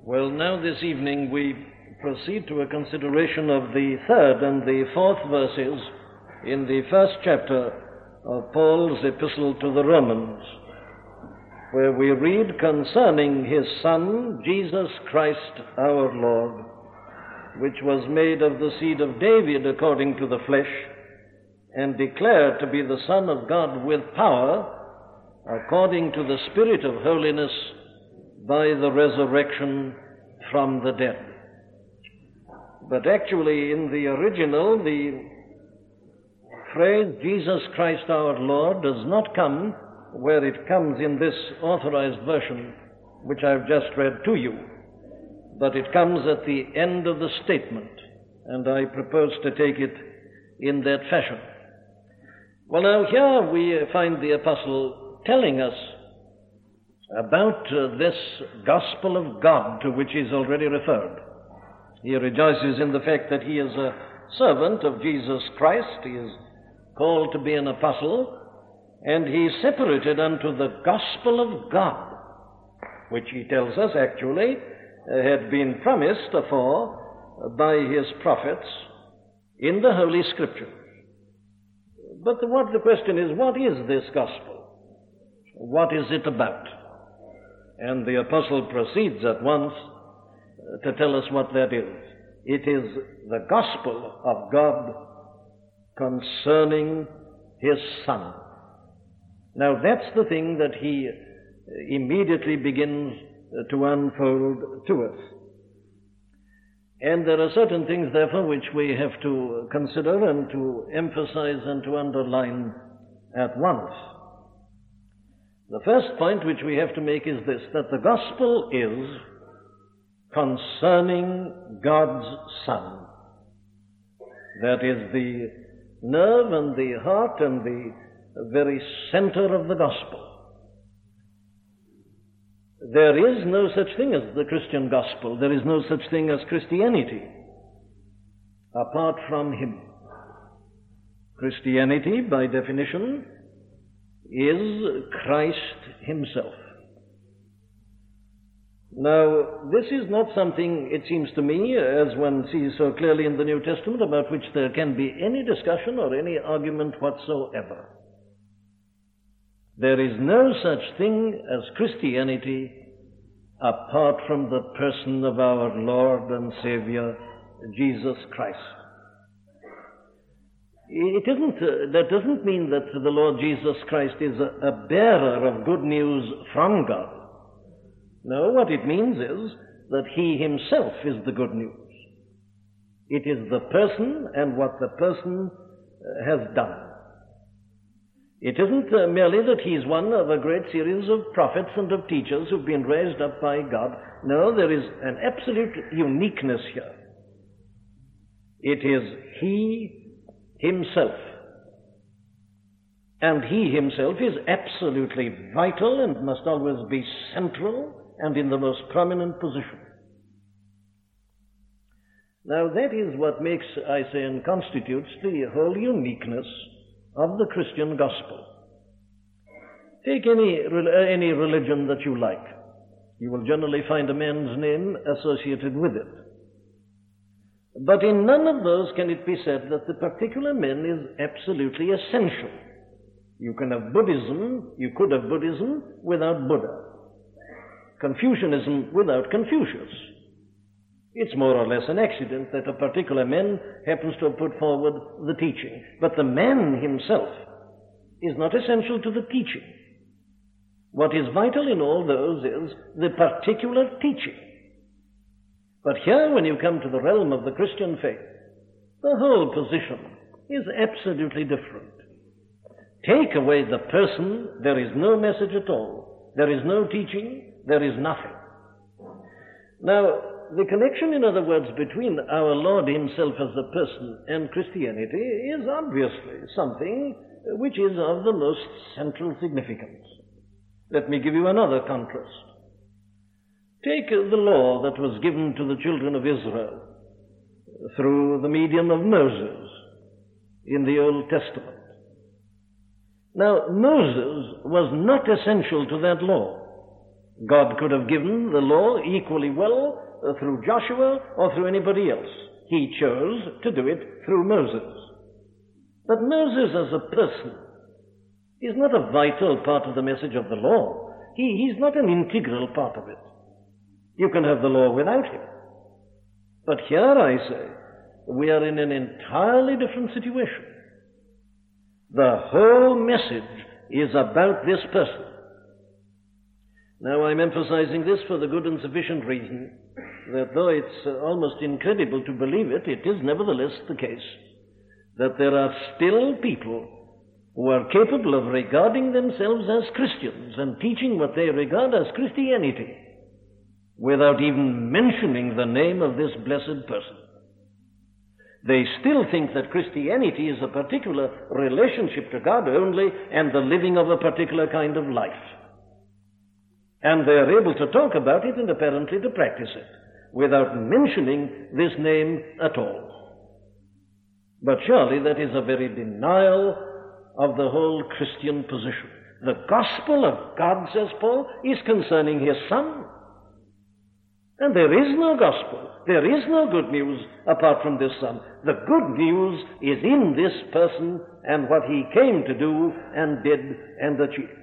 Well, now this evening we proceed to a consideration of the third and the fourth verses in the first chapter of Paul's epistle to the Romans, where we read concerning his Son, Jesus Christ our Lord, which was made of the seed of David according to the flesh, and declared to be the Son of God with power, according to the Spirit of holiness, by the resurrection from the dead. But actually, in the original, the phrase Jesus Christ our Lord does not come where it comes in this authorized version, which I've just read to you, but it comes at the end of the statement, and I propose to take it in that fashion. Well, now here we find the apostle telling us about this gospel of God to which he's already referred. He rejoices in the fact that he is a servant of Jesus Christ. He is called to be an apostle, and he is separated unto the gospel of God, which he tells us actually had been promised afore by his prophets in the Holy Scriptures. But the question is, what is this gospel? What is it about? And the apostle proceeds at once to tell us what that is. It is the gospel of God concerning his Son. Now that's the thing that he immediately begins to unfold to us. And there are certain things, therefore, which we have to consider and to emphasize and to underline at once. The first point which we have to make is this, that the gospel is concerning God's Son. That is the nerve and the heart and the very center of the gospel. There is no such thing as the Christian gospel. There is no such thing as Christianity apart from him. Christianity, by definition, is Christ himself. Now, this is not something, it seems to me, as one sees so clearly in the New Testament, about which there can be any discussion or any argument whatsoever. There is no such thing as Christianity apart from the person of our Lord and Savior, Jesus Christ. That doesn't mean that the Lord Jesus Christ is a bearer of good news from God. No, what it means is that he himself is the good news. It is the person and what the person has done. It isn't merely that he's one of a great series of prophets and of teachers who've been raised up by God. No, there is an absolute uniqueness here. It is he himself. And he himself is absolutely vital and must always be central and in the most prominent position. Now that is what makes, I say, and constitutes the whole uniqueness of the Christian gospel. Take any religion that you like. You will generally find a man's name associated with it. But in none of those can it be said that the particular man is absolutely essential. You can have Buddhism, you could have Buddhism without Buddha. Confucianism without Confucius. It's more or less an accident that a particular man happens to have put forward the teaching. But the man himself is not essential to the teaching. What is vital in all those is the particular teaching. But here, when you come to the realm of the Christian faith, the whole position is absolutely different. Take away the person, there is no message at all. There is no teaching, there is nothing. Now, the connection, in other words, between our Lord himself as a person and Christianity is obviously something which is of the most central significance. Let me give you another contrast. Take the law that was given to the children of Israel through the medium of Moses in the Old Testament. Now, Moses was not essential to that law. God could have given the law equally well through Joshua or through anybody else. He chose to do it through Moses. But Moses as a person is not a vital part of the message of the law. He's not an integral part of it. You can have the law without him. But here I say, we are in an entirely different situation. The whole message is about this person. Now I'm emphasizing this for the good and sufficient reason that though it's almost incredible to believe it, it is nevertheless the case that there are still people who are capable of regarding themselves as Christians and teaching what they regard as Christianity without even mentioning the name of this blessed person. They still think that Christianity is a particular relationship to God only and the living of a particular kind of life. And they are able to talk about it and apparently to practice it without mentioning this name at all. But surely that is a very denial of the whole Christian position. The gospel of God, says Paul, is concerning his Son. And there is no gospel, there is no good news apart from this Son. The good news is in this person and what he came to do and did and achieved.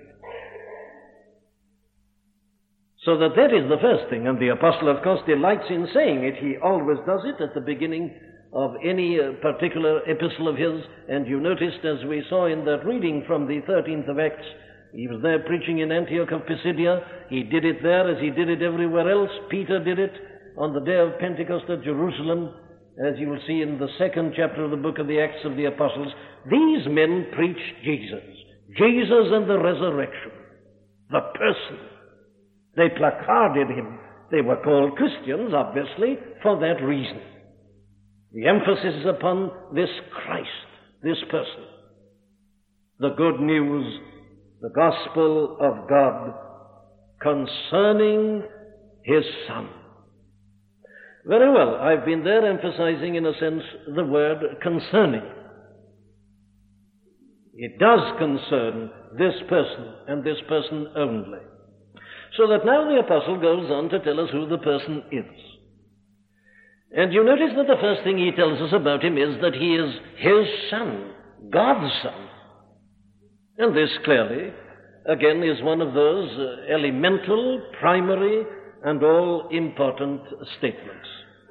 So that is the first thing, and the apostle, of course, delights in saying it. He always does it at the beginning of any particular epistle of his, and you noticed, as we saw in that reading from the 13th of Acts, he was there preaching in Antioch of Pisidia. He did it there as he did it everywhere else. Peter did it on the day of Pentecost at Jerusalem, as you will see in the 2nd chapter of the book of the Acts of the Apostles. These men preached Jesus and the resurrection, the person. They placarded him. They were called Christians, obviously, for that reason. The emphasis is upon this Christ, this person. The good news, the gospel of God concerning his Son. Very well, I've been there emphasizing, in a sense, the word concerning. It does concern this person and this person only. So that now the apostle goes on to tell us who the person is. And you notice that the first thing he tells us about him is that he is his Son, God's Son. And this clearly, again, is one of those elemental, primary, and all-important statements.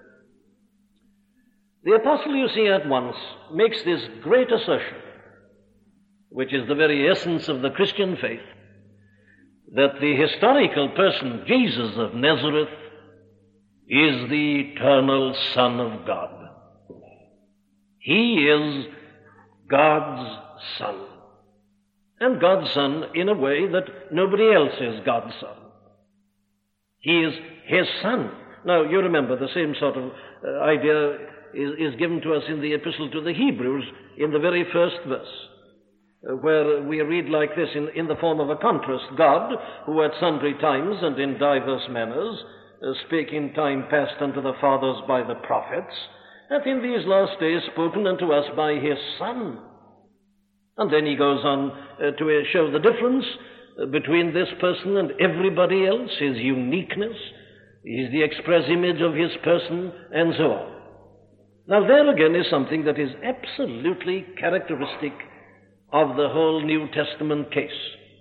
The apostle, you see, at once makes this great assertion, which is the very essence of the Christian faith, that the historical person, Jesus of Nazareth, is the eternal Son of God. He is God's Son. And God's Son in a way that nobody else is God's Son. He is his Son. Now, you remember the same sort of idea is given to us in the epistle to the Hebrews in the very first verse, where we read like this in the form of a contrast. God, who at sundry times and in divers manners spake in time past unto the fathers by the prophets, hath in these last days spoken unto us by his Son. And then he goes on to show the difference between this person and everybody else, his uniqueness, is the express image of his person, and so on. Now there again is something that is absolutely characteristic of the whole New Testament case.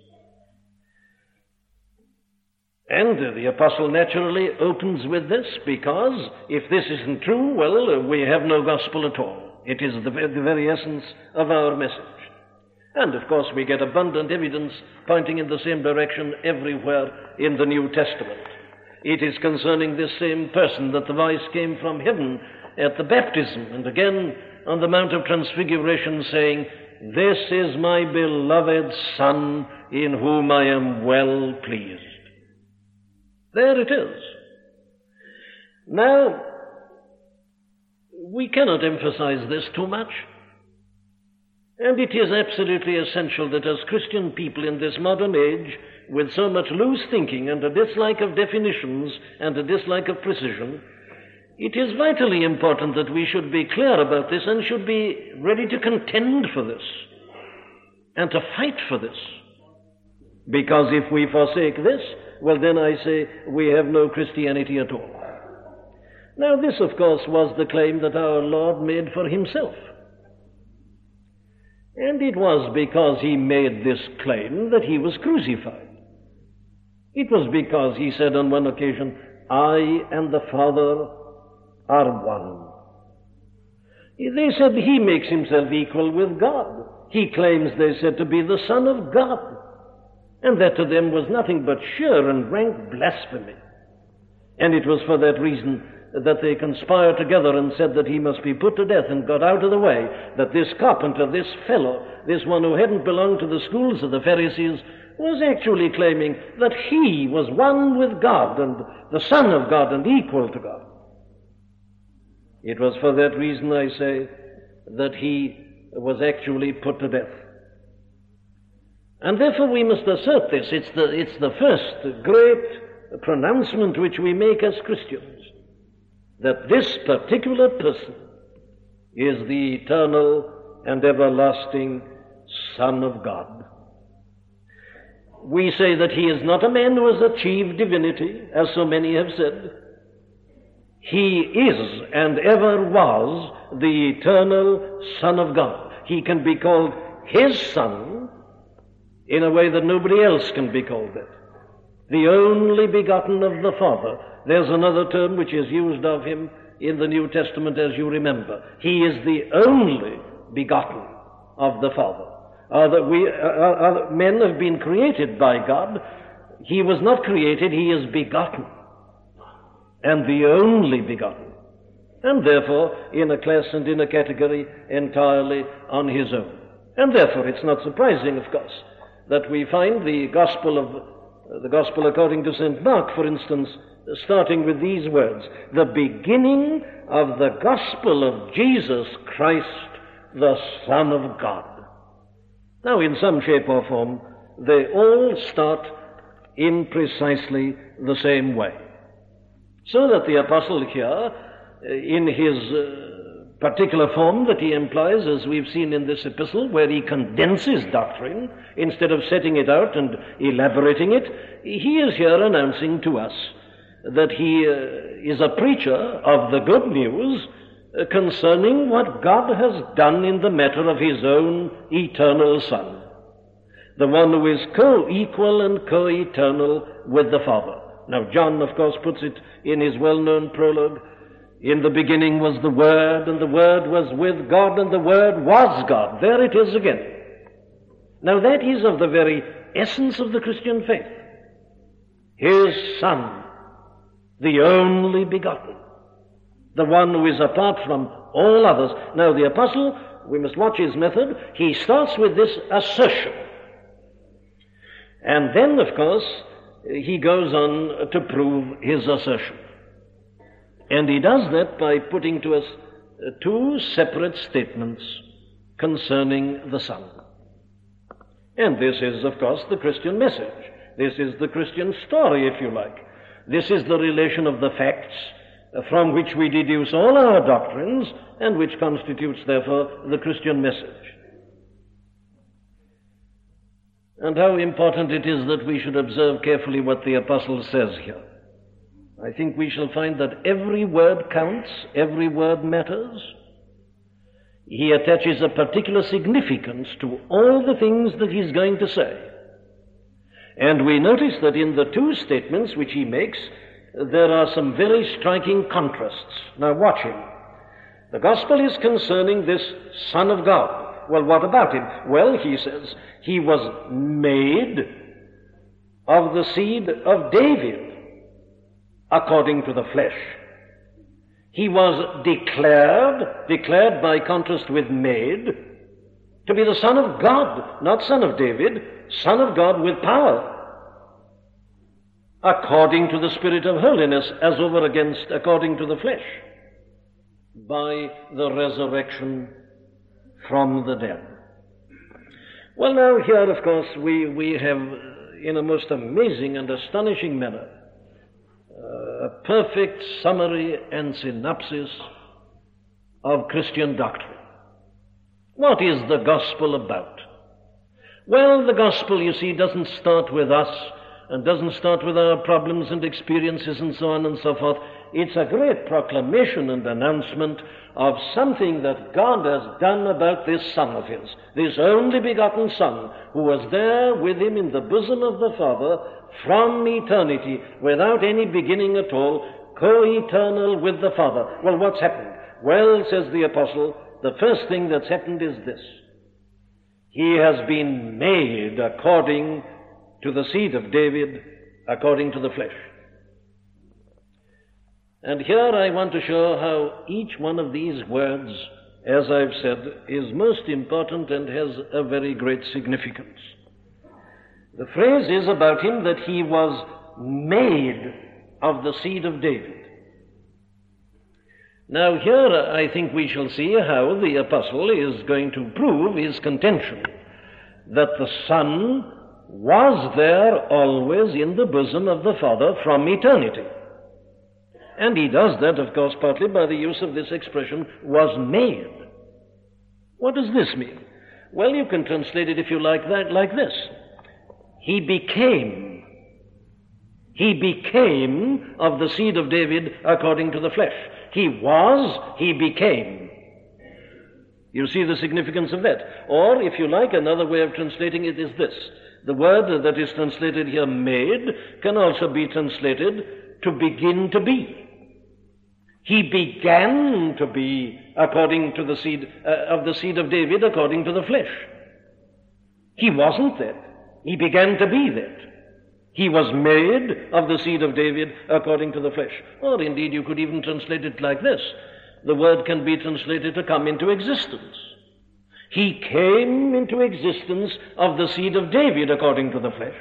And the apostle naturally opens with this, because if this isn't true, well, we have no gospel at all. It is the very essence of our message. And of course we get abundant evidence pointing in the same direction everywhere in the New Testament. It is concerning this same person that the voice came from heaven at the baptism, and again on the Mount of Transfiguration, saying, "This is my beloved Son, in whom I am well pleased." There it is. Now, we cannot emphasize this too much. And it is absolutely essential that as Christian people in this modern age, with so much loose thinking and a dislike of definitions and a dislike of precision, it is vitally important that we should be clear about this and should be ready to contend for this and to fight for this. Because if we forsake this, well then I say we have no Christianity at all. Now this, of course, was the claim that our Lord made for himself. And it was because he made this claim that he was crucified. It was because he said on one occasion, I and the Father are one. They said he makes himself equal with God. He claims, they said, to be the Son of God. And that to them was nothing but sheer and rank blasphemy. And it was for that reason that they conspired together and said that he must be put to death, and got out of the way, that this carpenter, this fellow, this one who hadn't belonged to the schools of the Pharisees, was actually claiming that he was one with God and the Son of God and equal to God. It was for that reason, I say, that he was actually put to death. And therefore we must assert this. It's the first great pronouncement which we make as Christians, that this particular person is the eternal and everlasting Son of God. We say that he is not a man who has achieved divinity, as so many have said. He is and ever was the eternal Son of God. He can be called his Son in a way that nobody else can be called that. The only begotten of the Father. There's another term which is used of him in the New Testament, as you remember. He is the only begotten of the Father. Men have been created by God. He was not created, he is begotten, and the only begotten, and therefore in a class and in a category entirely on his own. And therefore it's not surprising, of course, that we find the Gospel according to St. Mark, for instance, starting with these words, the beginning of the gospel of Jesus Christ, the Son of God. Now, in some shape or form, they all start in precisely the same way. So that the apostle here, in his particular form that he employs, as we've seen in this epistle, where he condenses doctrine instead of setting it out and elaborating it, he is here announcing to us that he is a preacher of the good news concerning what God has done in the matter of his own eternal Son, the one who is co-equal and co-eternal with the Father. Now, John, of course, puts it in his well-known prologue, in the beginning was the Word, and the Word was with God, and the Word was God. There it is again. Now, that is of the very essence of the Christian faith. His Son, the only begotten, the one who is apart from all others. Now, the apostle, we must watch his method. He starts with this assertion. And then, of course, he goes on to prove his assertion. And he does that by putting to us two separate statements concerning the Son. And this is, of course, the Christian message. This is the Christian story, if you like. This is the relation of the facts from which we deduce all our doctrines and which constitutes, therefore, the Christian message. And how important it is that we should observe carefully what the apostle says here. I think we shall find that every word counts, every word matters. He attaches a particular significance to all the things that he's going to say. And we notice that in the two statements which he makes, there are some very striking contrasts. Now watch him. The gospel is concerning this Son of God. Well, what about him? Well, he says, he was made of the seed of David according to the flesh. He was declared by contrast with made, to be the Son of God, not Son of David, Son of God with power, according to the Spirit of holiness, as over against according to the flesh, by the resurrection from the dead. Well, now here, of course, we have, in a most amazing and astonishing manner, a perfect summary and synopsis of Christian doctrine. What is the gospel about? Well, the gospel, you see, doesn't start with us and doesn't start with our problems and experiences and so on and so forth. It's a great proclamation and announcement of something that God has done about this Son of His, this only begotten Son, who was there with Him in the bosom of the Father from eternity, without any beginning at all, co-eternal with the Father. Well, what's happened? Well, says the apostle, the first thing that's happened is this. He has been made according to the seed of David, according to the flesh. And here I want to show how each one of these words, as I've said, is most important and has a very great significance. The phrase is about him that he was made of the seed of David. Now here I think we shall see how the apostle is going to prove his contention that the Son was there always in the bosom of the Father from eternity. And he does that, of course, partly by the use of this expression, was made. What does this mean? Well, you can translate it, if you like, that like this. He became of the seed of David according to the flesh. He was, he became. You see the significance of that. Or, if you like, another way of translating it is this. The word that is translated here, made, can also be translated to begin to be. He began to be according to the seed of David, according to the flesh. He wasn't that. He began to be that. He was made of the seed of David according to the flesh. Or indeed you could even translate it like this. The word can be translated to come into existence. He came into existence of the seed of David according to the flesh.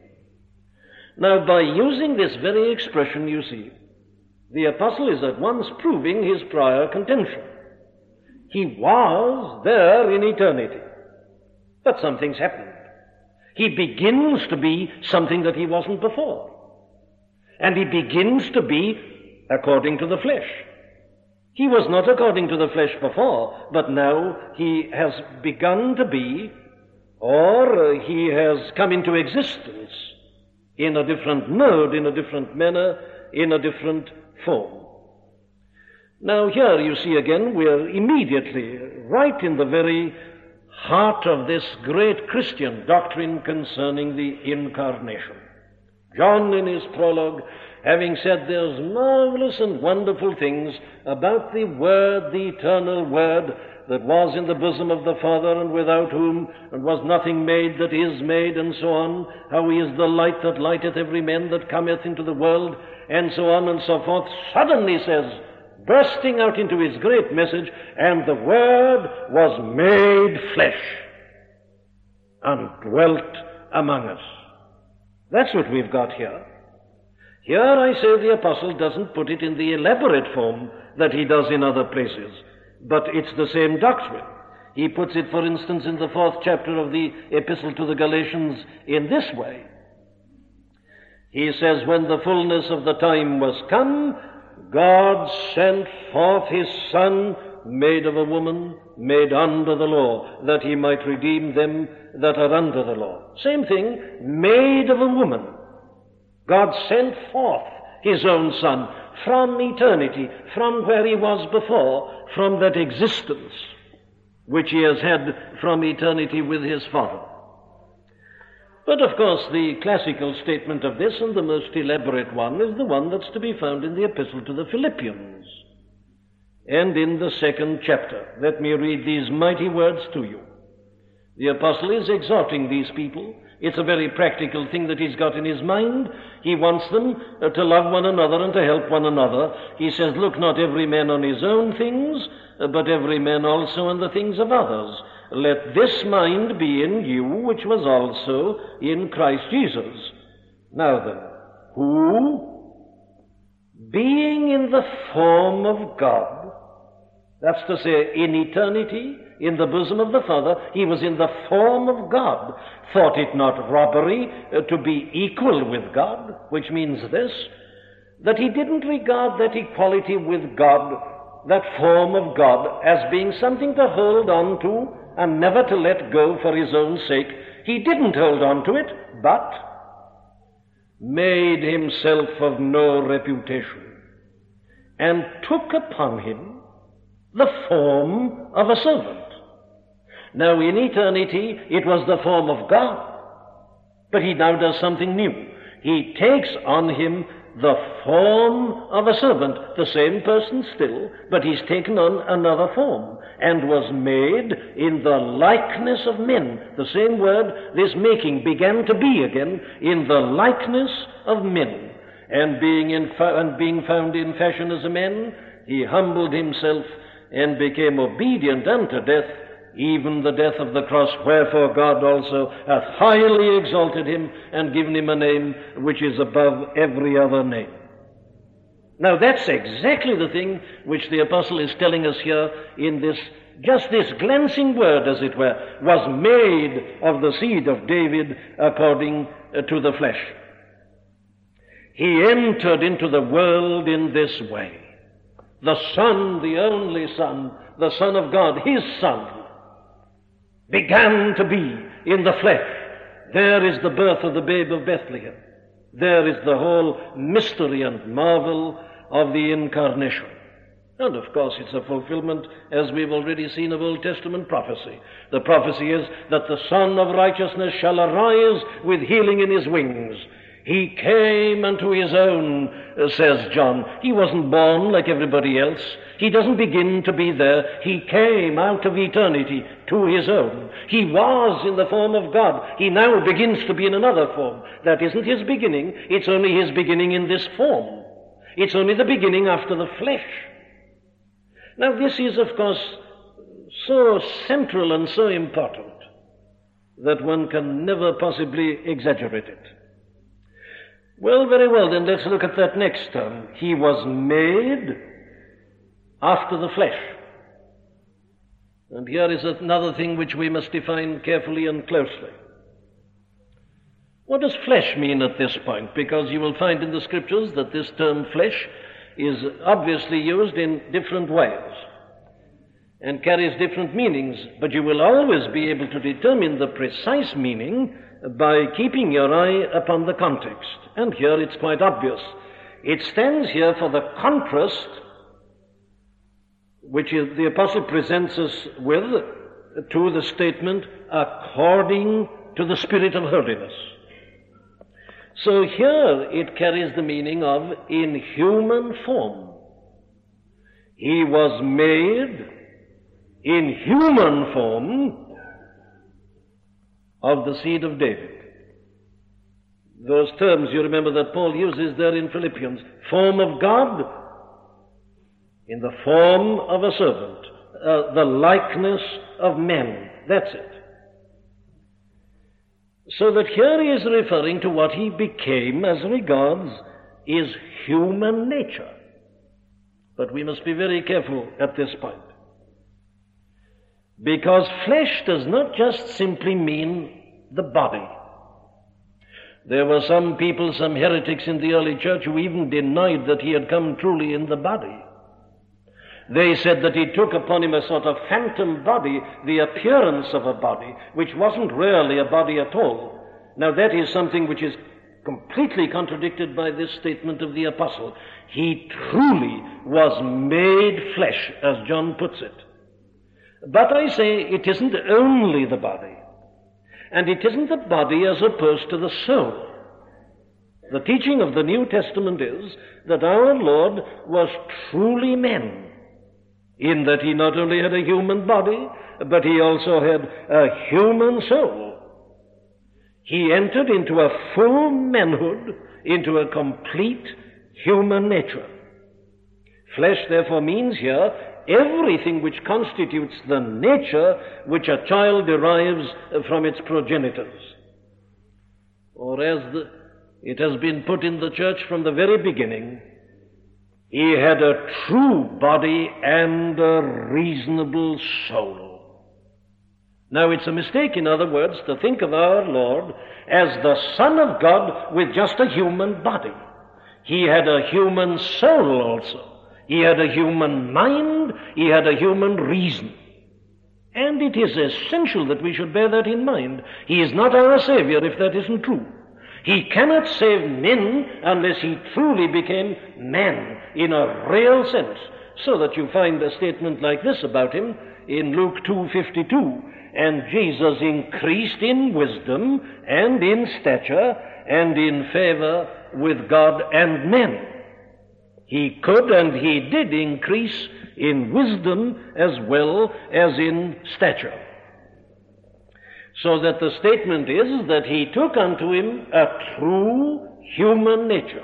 Now, by using this very expression, you see, the apostle is at once proving his prior contention. He was there in eternity, but something's happened. He begins to be something that he wasn't before. And he begins to be according to the flesh. He was not according to the flesh before, but now he has begun to be, or he has come into existence in a different mode, in a different manner, in a different form. Now here you see again, we are immediately right in the very heart of this great Christian doctrine concerning the incarnation. John, in his prologue, having said those marvelous and wonderful things about the Word, the eternal Word, that was in the bosom of the Father, and without whom and was nothing made that is made, and so on, how he is the light that lighteth every man that cometh into the world, and so on and so forth, suddenly says, bursting out into his great message, and the Word was made flesh and dwelt among us. That's what we've got here. Here I say the apostle doesn't put it in the elaborate form that he does in other places, but it's the same doctrine. He puts it, for instance, in the 4th chapter of the Epistle to the Galatians in this way. He says, when the fullness of the time was come, God sent forth his Son, made of a woman, made under the law, that he might redeem them that are under the law. Same thing, made of a woman. God sent forth his own Son from eternity, from where he was before, from that existence which he has had from eternity with his Father. But of course the classical statement of this, and the most elaborate one, is the one that's to be found in the Epistle to the Philippians and in the 2nd chapter. Let me read these mighty words to you. The apostle is exhorting these people. It's a very practical thing that he's got in his mind. He wants them to love one another and to help one another. He says, look not every man on his own things, but every man also on the things of others. Let this mind be in you, which was also in Christ Jesus. Now then, who, being in the form of God, that's to say, in eternity, in the bosom of the Father, he was in the form of God, thought it not robbery to be equal with God, which means this, that he didn't regard that equality with God, that form of God, as being something to hold on to and never to let go for his own sake. He didn't hold on to it, but made himself of no reputation, and took upon him the form of a servant. Now in eternity it was the form of God, but he now does something new. He takes on him the form of a servant, the same person still, but he's taken on another form, and was made in the likeness of men. The same word, this making, began to be again, in the likeness of men. And being found in fashion as a man, he humbled himself and became obedient unto death, even the death of the cross, wherefore God also hath highly exalted him and given him a name which is above every other name. Now that's exactly the thing which the apostle is telling us here in this glancing word, as it were, was made of the seed of David according to the flesh. He entered into the world in this way. The Son, the only Son, the Son of God, his Son, began to be in the flesh. There is the birth of the babe of Bethlehem. There is the whole mystery and marvel of the incarnation. And of course it's a fulfillment, as we've already seen, of Old Testament prophecy. The prophecy is that the Son of Righteousness shall arise with healing in his wings. He came unto his own, says John. He wasn't born like everybody else. He doesn't begin to be there. He came out of eternity to his own. He was in the form of God. He now begins to be in another form. That isn't his beginning. It's only his beginning in this form. It's only the beginning after the flesh. Now this is, of course, so central and so important that one can never possibly exaggerate it. Well, very well, then let's look at that next term. He was made after the flesh. And here is another thing which we must define carefully and closely. What does flesh mean at this point? Because you will find in the Scriptures that this term flesh is obviously used in different ways and carries different meanings, but you will always be able to determine the precise meaning by keeping your eye upon the context. And here it's quite obvious. It stands here for the contrast which the apostle presents us with to the statement, according to the Spirit of holiness. So here it carries the meaning of in human form. He was made in human form of the seed of David. Those terms, you remember, that Paul uses there in Philippians. Form of God, in the form of a servant, the likeness of men. That's it. So that here he is referring to what he became as regards his human nature. But we must be very careful at this point. Because flesh does not just simply mean the body. There were some people, some heretics in the early church, who even denied that he had come truly in the body. They said that he took upon him a sort of phantom body, the appearance of a body, which wasn't really a body at all. Now that is something which is completely contradicted by this statement of the apostle. He truly was made flesh, as John puts it. But I say it isn't only the body, and it isn't the body as opposed to the soul. The teaching of the New Testament is that our Lord was truly man, in that he not only had a human body, but he also had a human soul. He entered into a full manhood, into a complete human nature. Flesh, therefore, means here everything which constitutes the nature which a child derives from its progenitors. Or as it has been put in the church from the very beginning, he had a true body and a reasonable soul. Now, it's a mistake, in other words, to think of our Lord as the Son of God with just a human body. He had a human soul also. He had a human mind. He had a human reason. And it is essential that we should bear that in mind. He is not our Savior if that isn't true. He cannot save men unless he truly became man in a real sense. So that you find a statement like this about him in Luke 2:52. And Jesus increased in wisdom and in stature and in favor with God and men. He could and he did increase in wisdom as well as in stature. So that the statement is that he took unto him a true human nature.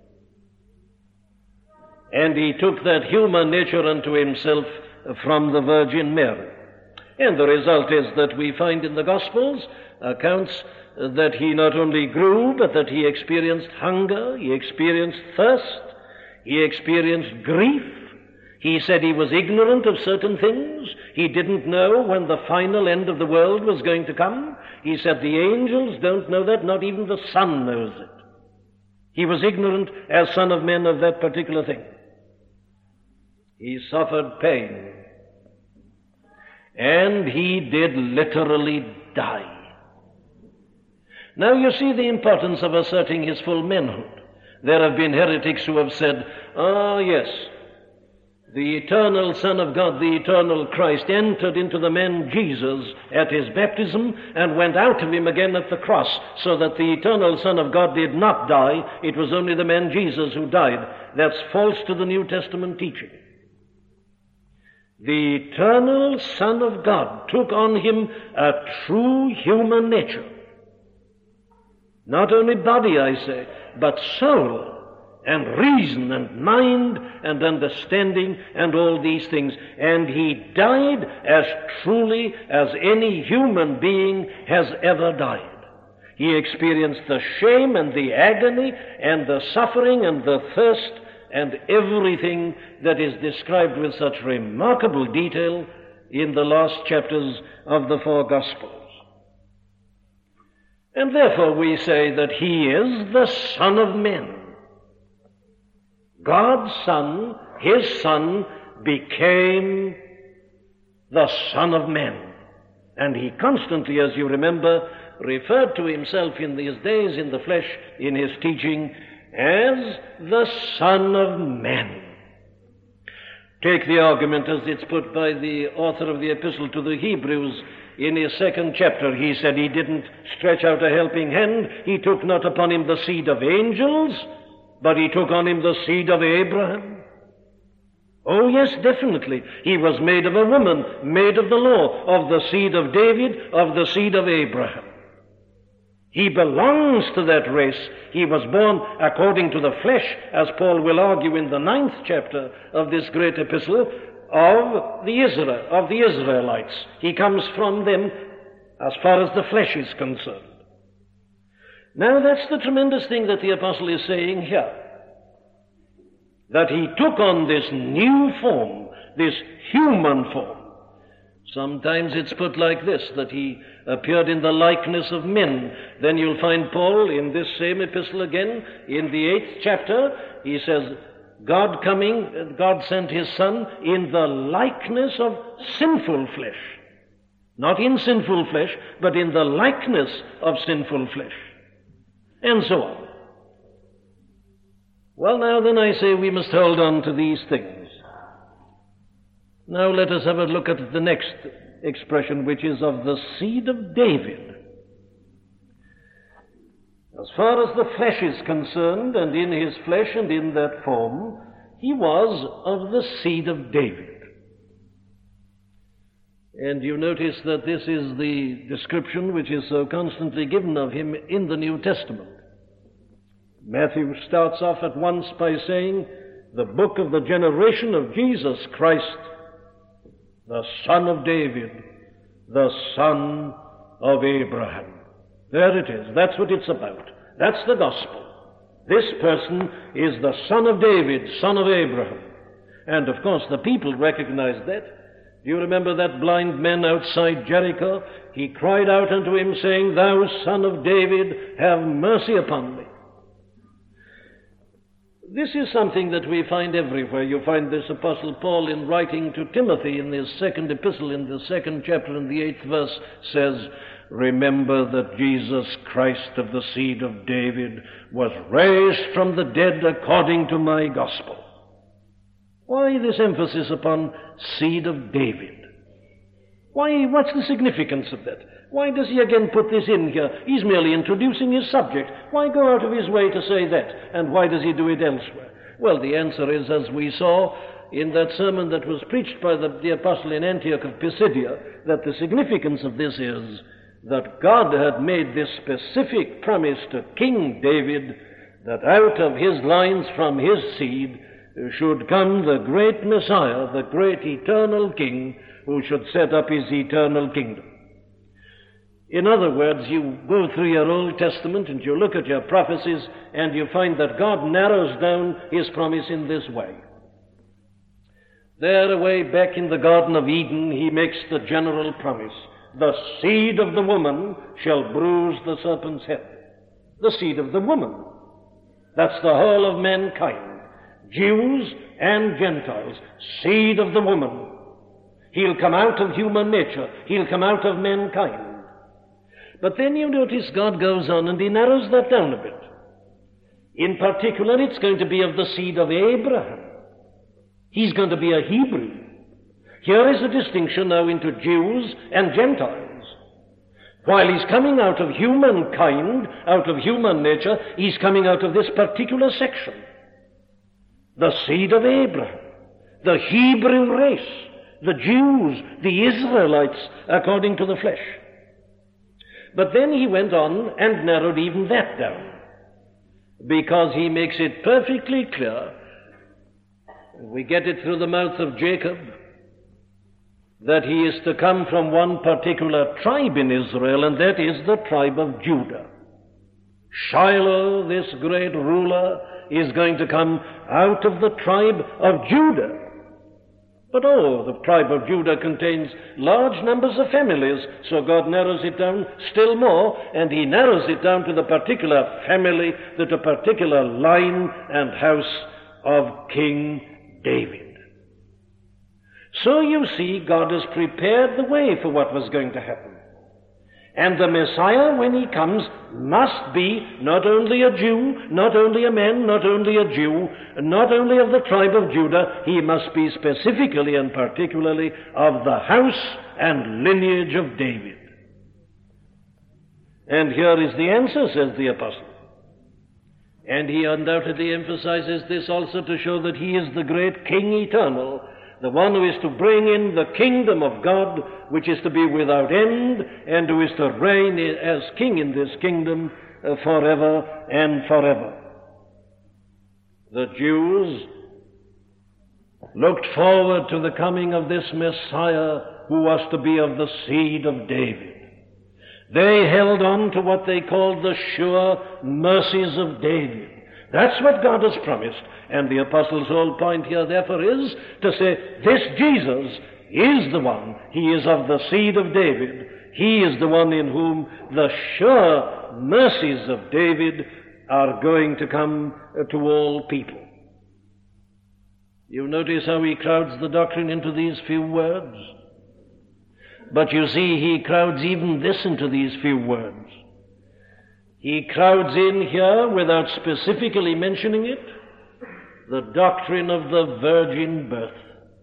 And he took that human nature unto himself from the Virgin Mary. And the result is that we find in the Gospels accounts that he not only grew, but that he experienced hunger, he experienced thirst, he experienced grief. He said he was ignorant of certain things. He didn't know when the final end of the world was going to come. He said the angels don't know that, not even the Son knows it. He was ignorant as Son of Man of that particular thing. He suffered pain. And he did literally die. Now you see the importance of asserting his full manhood. There have been heretics who have said, yes, the eternal Son of God, the eternal Christ, entered into the man Jesus at his baptism and went out of him again at the cross, so that the eternal Son of God did not die. It was only the man Jesus who died. That's false to the New Testament teaching. The eternal Son of God took on him a true human nature. Not only body, I say, but soul and reason and mind and understanding and all these things. And he died as truly as any human being has ever died. He experienced the shame and the agony and the suffering and the thirst and everything that is described with such remarkable detail in the last chapters of the four Gospels. And therefore we say that he is the Son of Men. God's Son, his Son, became the Son of Man. And he constantly, as you remember, referred to himself in these days in the flesh, in his teaching, as the Son of Man. Take the argument as it's put by the author of the Epistle to the Hebrews in his 2nd chapter. He said he didn't stretch out a helping hand. He took not upon him the seed of angels, but he took on him the seed of Abraham. Oh yes, definitely. He was made of a woman, made of the law, of the seed of David, of the seed of Abraham. He belongs to that race. He was born according to the flesh, as Paul will argue in the 9th chapter of this great epistle, of the Israelites. He comes from them as far as the flesh is concerned. Now that's the tremendous thing that the apostle is saying here. That he took on this new form, this human form. Sometimes it's put like this, that he appeared in the likeness of men. Then you'll find Paul in this same epistle again, in the 8th chapter, he says, God sent his Son in the likeness of sinful flesh. Not in sinful flesh, but in the likeness of sinful flesh. And so on. Well, now then I say we must hold on to these things. Now let us have a look at the next expression, which is of the seed of David. As far as the flesh is concerned, and in his flesh and in that form, he was of the seed of David. And you notice that this is the description which is so constantly given of him in the New Testament. Matthew starts off at once by saying, the book of the generation of Jesus Christ, the son of David, the son of Abraham. There it is. That's what it's about. That's the gospel. This person is the son of David, son of Abraham. And of course the people recognized that. Do you remember that blind man outside Jericho? He cried out unto him, saying, Thou son of David, have mercy upon me. This is something that we find everywhere. You find this Apostle Paul, in writing to Timothy in his second epistle, in the 2nd chapter and the 8th verse, says, "Remember that Jesus Christ of the seed of David was raised from the dead according to my gospel." Why this emphasis upon seed of David? Why, what's the significance of that? Why does he again put this in here? He's merely introducing his subject. Why go out of his way to say that? And why does he do it elsewhere? Well, the answer is, as we saw in that sermon that was preached by the apostle in Antioch of Pisidia, that the significance of this is that God had made this specific promise to King David that out of his lines, from his seed, should come the great Messiah, the great eternal King, who should set up his eternal kingdom. In other words, you go through your Old Testament and you look at your prophecies and you find that God narrows down his promise in this way. There, away back in the Garden of Eden, he makes the general promise: the seed of the woman shall bruise the serpent's head. The seed of the woman. That's the whole of mankind, Jews and Gentiles. Seed of the woman. He'll come out of human nature. He'll come out of mankind. But then you notice God goes on and he narrows that down a bit. In particular, it's going to be of the seed of Abraham. He's going to be a Hebrew. Here is a distinction now into Jews and Gentiles. While he's coming out of humankind, out of human nature, he's coming out of this particular section. The seed of Abraham, the Hebrew race, the Jews, the Israelites, according to the flesh. But then he went on and narrowed even that down, because he makes it perfectly clear, we get it through the mouth of Jacob, that he is to come from one particular tribe in Israel, and that is the tribe of Judah. Shiloh, this great ruler, is going to come out of the tribe of Judah. But the tribe of Judah contains large numbers of families, so God narrows it down still more, and he narrows it down to the particular family, to the particular line and house of King David. So you see, God has prepared the way for what was going to happen. And the Messiah, when he comes, must be not only a Jew, not only a man, not only a Jew, not only of the tribe of Judah, he must be specifically and particularly of the house and lineage of David. And here is the answer, says the apostle. And he undoubtedly emphasizes this also to show that he is the great King eternal, the one who is to bring in the kingdom of God, which is to be without end, and who is to reign as king in this kingdom forever and forever. The Jews looked forward to the coming of this Messiah who was to be of the seed of David. They held on to what they called the sure mercies of David. That's what God has promised. And the apostle's whole point here, therefore, is to say, this Jesus is the one. He is of the seed of David. He is the one in whom the sure mercies of David are going to come to all people. You notice how he crowds the doctrine into these few words? But you see, he crowds even this into these few words. He crowds in here, without specifically mentioning it, the doctrine of the virgin birth.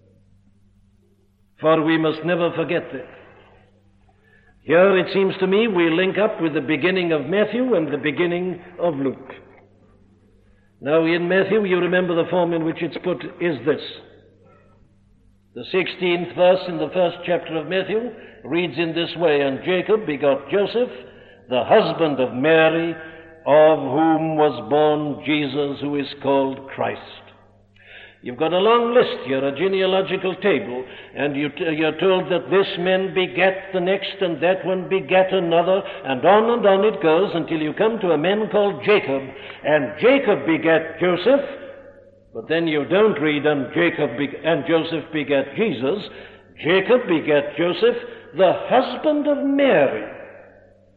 For we must never forget that. Here, it seems to me, we link up with the beginning of Matthew and the beginning of Luke. Now, in Matthew, you remember the form in which it's put is this. The 16th verse in the first chapter of Matthew reads in this way: "And Jacob begot Joseph, the husband of Mary, of whom was born Jesus, who is called Christ." You've got a long list here, a genealogical table, and you're told that this man begat the next, and that one begat another, and on it goes until you come to a man called Jacob, and Jacob begat Joseph, but then you don't read, and Joseph begat Jesus. Jacob begat Joseph, the husband of Mary,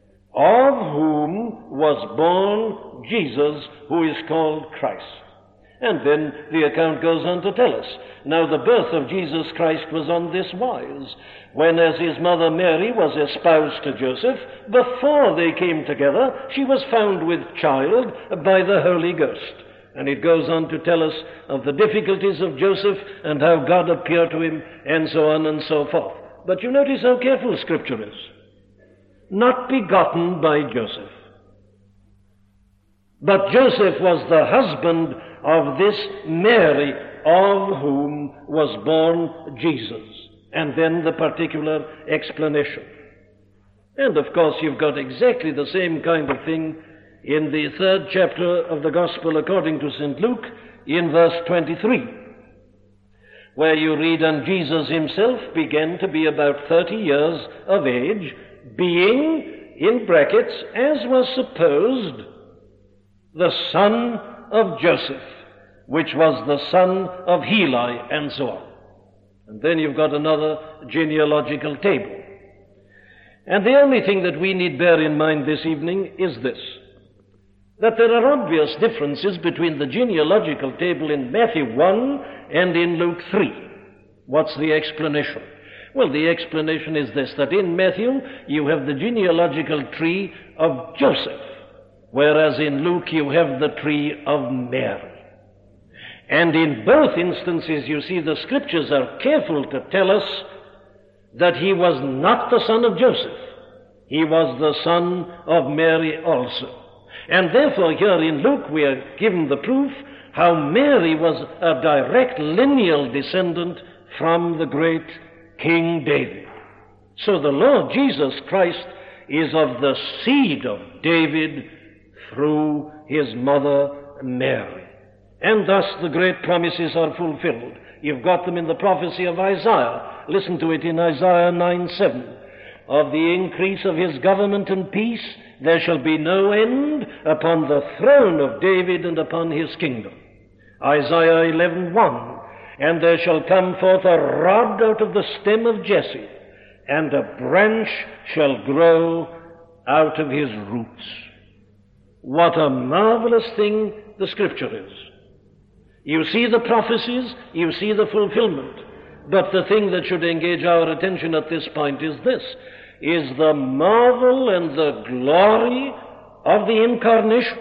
of whom was born Jesus, who is called Christ. And then the account goes on to tell us, now the birth of Jesus Christ was on this wise, when as his mother Mary was espoused to Joseph, before they came together, she was found with child by the Holy Ghost. And it goes on to tell us of the difficulties of Joseph and how God appeared to him, and so on and so forth. But you notice how careful Scripture is. Not begotten by Joseph. But Joseph was the husband of this Mary, of whom was born Jesus. And then the particular explanation. And of course you've got exactly the same kind of thing in the 3rd chapter of the Gospel according to St. Luke, in verse 23, where you read, and Jesus himself began to be about 30 years of age, being, in brackets, as was supposed, the son of Joseph, which was the son of Heli, and so on. And then you've got another genealogical table. And the only thing that we need bear in mind this evening is this, that there are obvious differences between the genealogical table in Matthew 1 and in Luke 3. What's the explanation? Well, the explanation is this, that in Matthew you have the genealogical tree of Joseph, whereas in Luke you have the tree of Mary. And in both instances, you see, the Scriptures are careful to tell us that he was not the son of Joseph. He was the son of Mary also. And therefore here in Luke we are given the proof how Mary was a direct lineal descendant from the great King David. So the Lord Jesus Christ is of the seed of David through his mother Mary. And thus the great promises are fulfilled. You've got them in the prophecy of Isaiah. Listen to it in Isaiah 9:7. Of the increase of his government and peace there shall be no end upon the throne of David and upon his kingdom. Isaiah 11:1. And there shall come forth a rod out of the stem of Jesse, and a branch shall grow out of his roots. What a marvelous thing the Scripture is. You see the prophecies, you see the fulfillment. But the thing that should engage our attention at this point is this, is the marvel and the glory of the incarnation.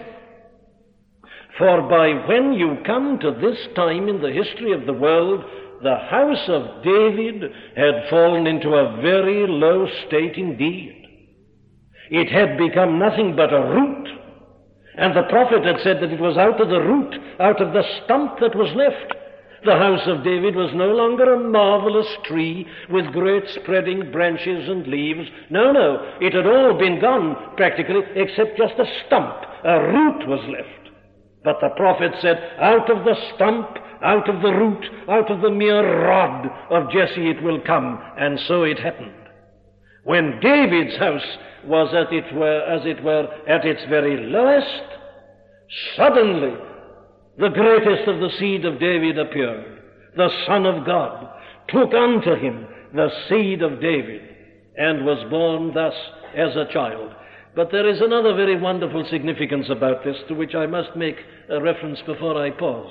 For by when you come to this time in the history of the world, the house of David had fallen into a very low state indeed. It had become nothing but a root. And the prophet had said that it was out of the root, out of the stump that was left. The house of David was no longer a marvelous tree with great spreading branches and leaves. No, it had all been gone practically, except just a stump. A root was left. But the prophet said, out of the stump, out of the root, out of the mere rod of Jesse it will come. And so it happened. When David's house was, as it were, at its very lowest, suddenly the greatest of the seed of David appeared. The Son of God took unto him the seed of David and was born thus as a child. But there is another very wonderful significance about this to which I must make a reference before I pause.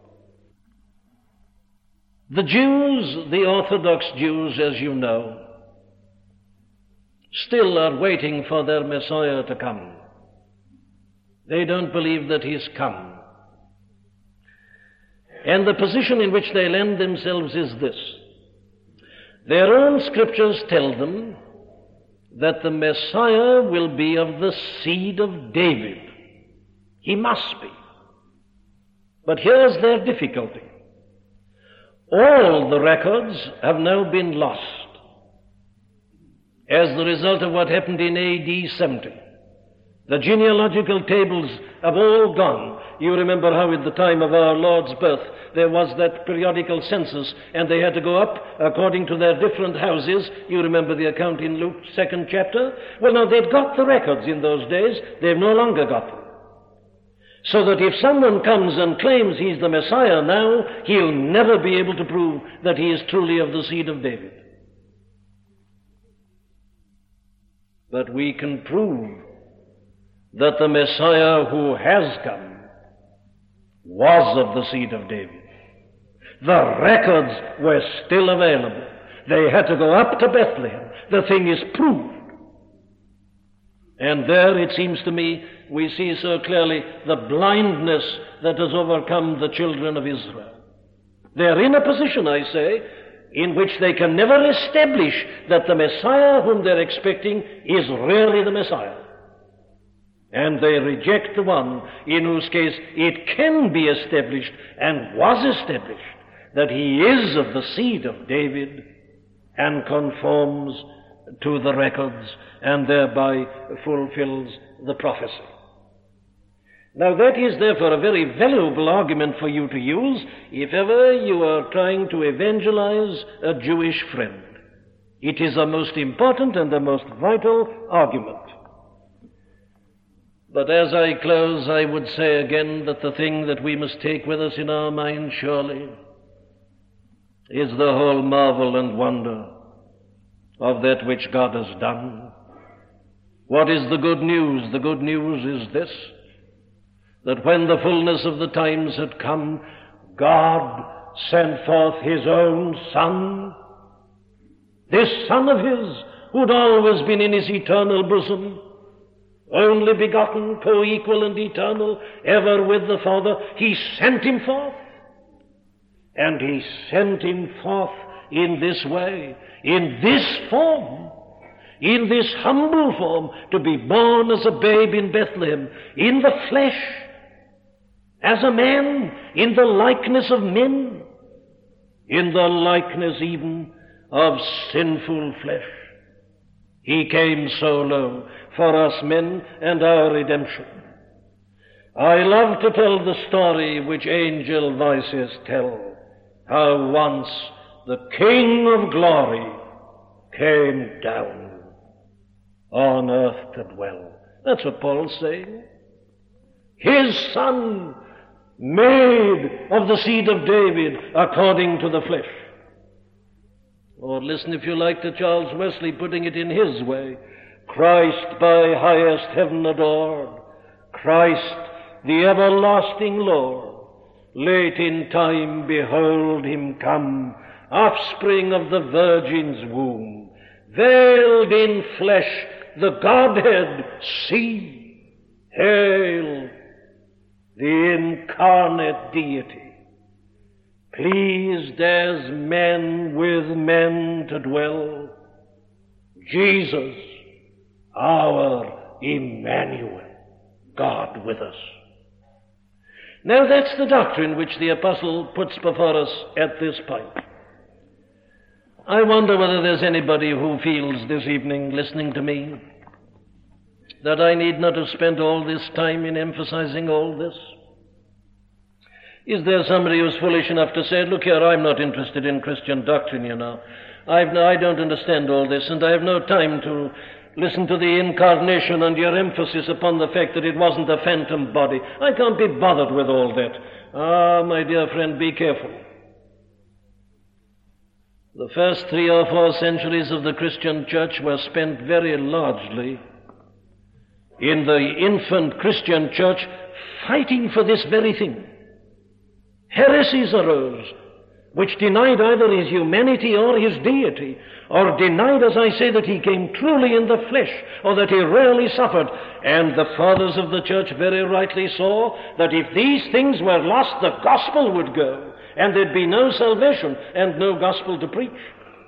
The Jews, the Orthodox Jews, as you know, still are waiting for their Messiah to come. They don't believe that he's come. And the position in which they land themselves is this. Their own Scriptures tell them that the Messiah will be of the seed of David. He must be. But here's their difficulty. All the records have now been lost as the result of what happened in AD 70. The genealogical tables have all gone. You remember how at the time of our Lord's birth there was that periodical census, and they had to go up according to their different houses. You remember the account in Luke's 2nd chapter? Well, now, they'd got the records in those days. They've no longer got them. So that if someone comes and claims he's the Messiah now, he'll never be able to prove that he is truly of the seed of David. But we can prove that the Messiah who has come was of the seed of David. The records were still available. They had to go up to Bethlehem. The thing is proved. And there, it seems to me, we see so clearly the blindness that has overcome the children of Israel. They're in a position, I say, in which they can never establish that the Messiah whom they're expecting is really the Messiah. And they reject the one in whose case it can be established and was established that he is of the seed of David and conforms to the records and thereby fulfills the prophecy. Now that is therefore a very valuable argument for you to use if ever you are trying to evangelize a Jewish friend. It is a most important and a most vital argument. But as I close, I would say again that the thing that we must take with us in our mind surely is the whole marvel and wonder of that which God has done. What is the good news? The good news is this, that when the fullness of the times had come, God sent forth his own Son, this Son of his who had always been in his eternal bosom, only begotten, co-equal and eternal, ever with the Father. He sent him forth, and he sent him forth in this way, in this form, in this humble form, to be born as a babe in Bethlehem, in the flesh, as a man, in the likeness of men, in the likeness even of sinful flesh. He came so low for us men and our redemption. I love to tell the story which angel voices tell, how once the King of glory came down on earth to dwell. That's what Paul's saying. His Son, made of the seed of David according to the flesh. Or listen, if you like, to Charles Wesley putting it in his way. Christ by highest heaven adored, Christ the everlasting Lord, late in time behold him come, offspring of the Virgin's womb, veiled in flesh, the Godhead see. Hail, the incarnate deity, pleased as men with men to dwell, Jesus, our Emmanuel, God with us. Now that's the doctrine which the apostle puts before us at this point. I wonder whether there's anybody who feels this evening, listening to me, that I need not have spent all this time in emphasizing all this. Is there somebody who's foolish enough to say, look here, I'm not interested in Christian doctrine, you know. I don't understand all this, and I have no time to listen to the incarnation and your emphasis upon the fact that it wasn't a phantom body. I can't be bothered with all that. Ah, my dear friend, be careful. The first 3 or 4 centuries of the Christian church were spent very largely in the infant Christian church fighting for this very thing. Heresies arose which denied either his humanity or his deity, or denied, as I say, that he came truly in the flesh, or that he really suffered. And the fathers of the church very rightly saw that if these things were lost, the gospel would go, and there'd be no salvation and no gospel to preach.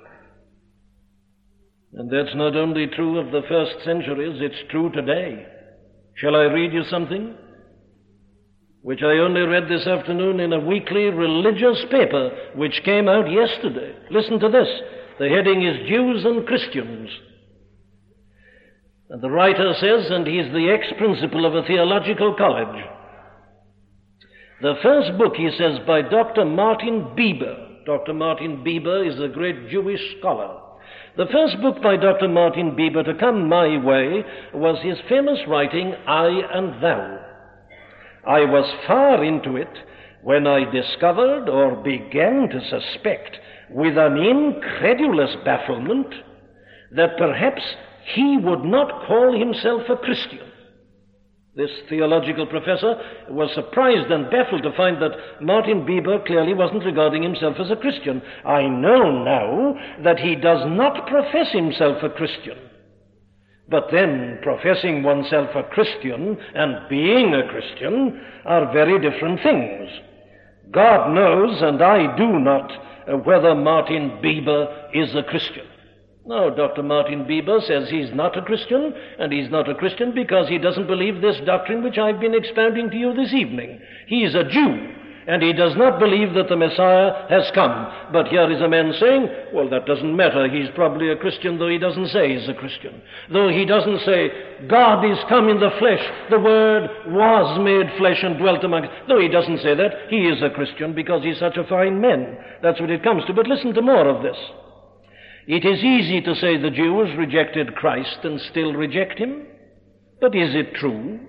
And that's not only true of the first centuries, it's true today. Shall I read you something which I only read this afternoon in a weekly religious paper which came out yesterday? Listen to this. The heading is Jews and Christians. And the writer says, and he's the ex-principal of a theological college, the first book, he says, by Dr. Martin Buber. Dr. Martin Buber is a great Jewish scholar. The first book by Dr. Martin Buber to come my way was his famous writing, I and Thou. I was far into it when I discovered or began to suspect with an incredulous bafflement that perhaps he would not call himself a Christian. This theological professor was surprised and baffled to find that Martin Buber clearly wasn't regarding himself as a Christian. I know now that he does not profess himself a Christian. But then professing oneself a Christian and being a Christian are very different things. God knows, and I do not, whether Martin Buber is a Christian. No, Dr. Martin Buber says he's not a Christian, and he's not a Christian because he doesn't believe this doctrine which I've been expounding to you this evening. He's a Jew, and he does not believe that the Messiah has come. But here is a man saying, well, that doesn't matter. He's probably a Christian, though he doesn't say he's a Christian. Though he doesn't say, God is come in the flesh, the Word was made flesh and dwelt among us. Though he doesn't say that, he is a Christian because he's such a fine man. That's what it comes to. But listen to more of this. It is easy to say the Jews rejected Christ and still reject him. But is it true?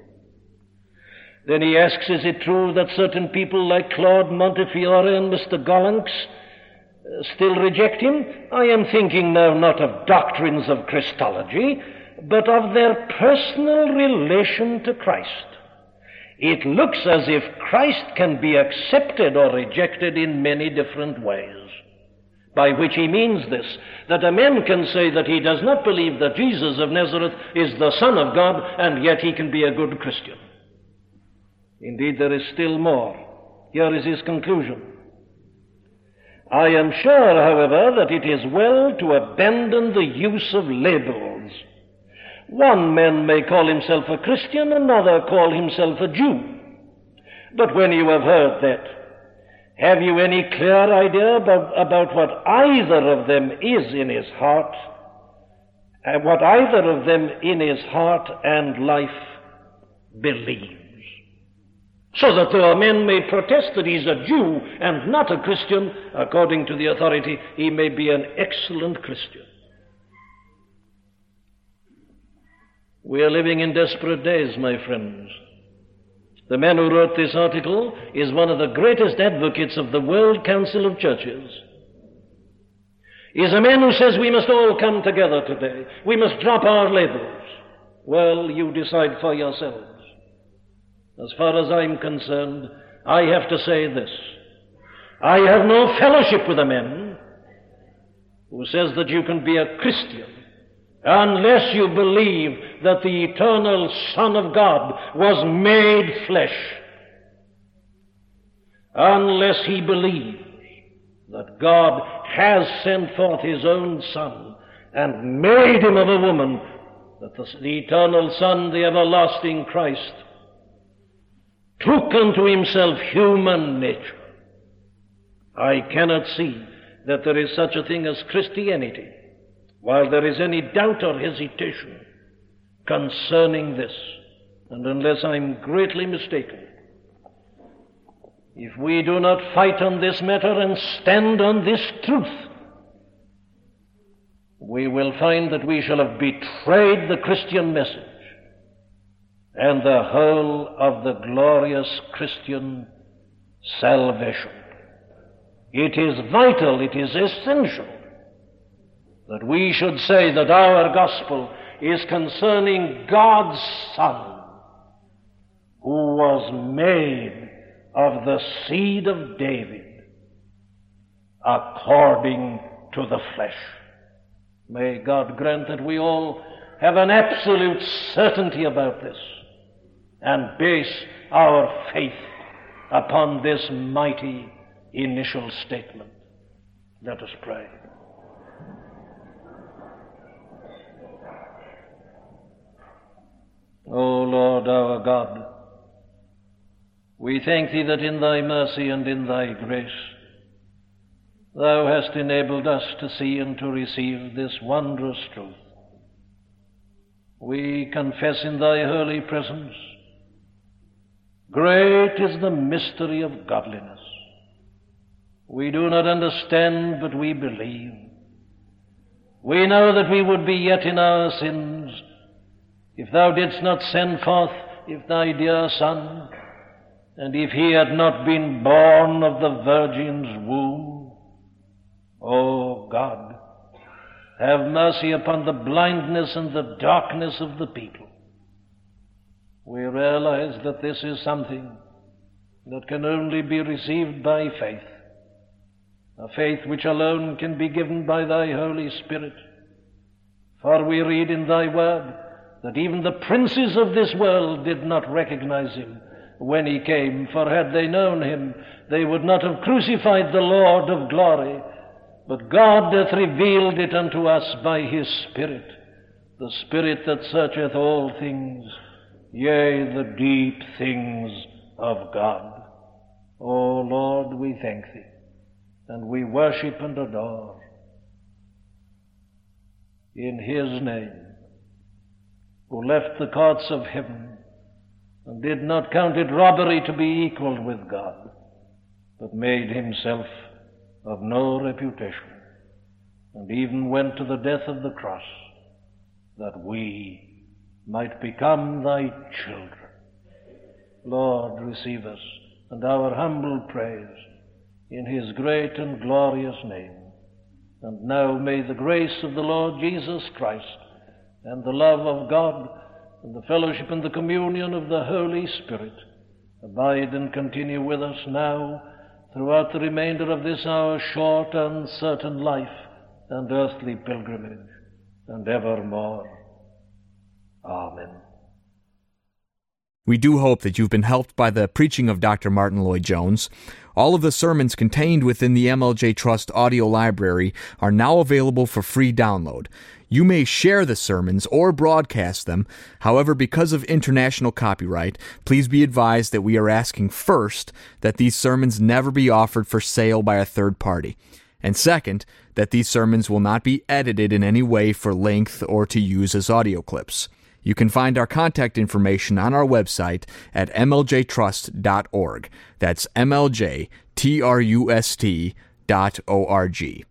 Then he asks, is it true that certain people like Claude Montefiore and Mr. Gollancz still reject him? I am thinking now not of doctrines of Christology, but of their personal relation to Christ. It looks as if Christ can be accepted or rejected in many different ways. By which he means this, that a man can say that he does not believe that Jesus of Nazareth is the Son of God, and yet he can be a good Christian. Indeed, there is still more. Here is his conclusion. I am sure, however, that it is well to abandon the use of labels. One man may call himself a Christian, another call himself a Jew. But when you have heard that, have you any clear idea about what either of them is in his heart, what either of them in his heart and life believes? So that though a man may protest that he's a Jew and not a Christian, according to the authority, he may be an excellent Christian. We are living in desperate days, my friends. The man who wrote this article is one of the greatest advocates of the World Council of Churches. He is a man who says we must all come together today. We must drop our labels. Well, you decide for yourselves. As far as I'm concerned, I have to say this. I have no fellowship with a man who says that you can be a Christian unless you believe that the eternal Son of God was made flesh, unless he believes that God has sent forth his own Son and made him of a woman, that the eternal Son, the everlasting Christ, took unto himself human nature. I cannot see that there is such a thing as Christianity, while there is any doubt or hesitation concerning this, and unless I'm greatly mistaken, if we do not fight on this matter and stand on this truth, we will find that we shall have betrayed the Christian message and the whole of the glorious Christian salvation. It is vital, it is essential that we should say that our gospel is concerning God's Son, who was made of the seed of David according to the flesh. May God grant that we all have an absolute certainty about this and base our faith upon this mighty initial statement. Let us pray. O Lord our God, we thank Thee that in Thy mercy and in Thy grace Thou hast enabled us to see and to receive this wondrous truth. We confess in Thy holy presence, great is the mystery of godliness. We do not understand, but we believe. We know that we would be yet in our sins if Thou didst not send forth Thy dear Son, and if He had not been born of the Virgin's womb. O God, have mercy upon the blindness and the darkness of the people. we realize that this is something that can only be received by faith, a faith which alone can be given by thy Holy Spirit. For we read in thy word that even the princes of this world did not recognize him when he came, for had they known him, they would not have crucified the Lord of glory. But God hath revealed it unto us by his Spirit, the Spirit that searcheth all things, yea, the deep things of God. O Lord, we thank thee, and we worship and adore. In his name, who left the courts of heaven, and did not count it robbery to be equal with God, but made himself of no reputation, and even went to the death of the cross, that we might become thy children. Lord, receive us and our humble praise in his great and glorious name. And now may the grace of the Lord Jesus Christ, and the love of God, and the fellowship and the communion of the Holy Spirit abide and continue with us now throughout the remainder of this our short, uncertain life and earthly pilgrimage, and evermore. Amen. We do hope that you've been helped by the preaching of Dr. Martyn Lloyd-Jones. All of the sermons contained within the MLJ Trust audio library are now available for free download. You may share the sermons or broadcast them. However, because of international copyright, please be advised that we are asking first that these sermons never be offered for sale by a third party. And second, that these sermons will not be edited in any way for length or to use as audio clips. You can find our contact information on our website at mljtrust.org. That's mljtrust.org.